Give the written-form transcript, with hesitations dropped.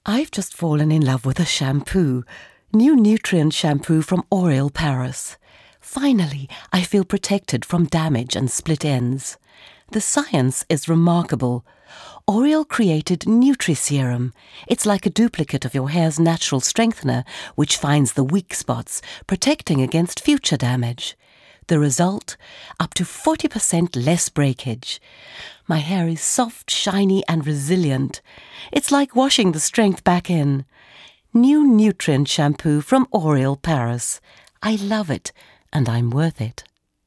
I've just fallen in love with a shampoo. New Nutrient shampoo from Oriel Paris. Finally, I feel protected from damage and split ends. The science is remarkable. Oriel created Nutri-Serum. It's like a duplicate of your hair's natural strengthener, which finds the weak spots, protecting against future damage. The result? Up to 40% less breakage. My hair is soft, shiny and resilient. It's like washing the strength back in. New Nutrient shampoo from Oriel Paris. I love it, and I'm worth it.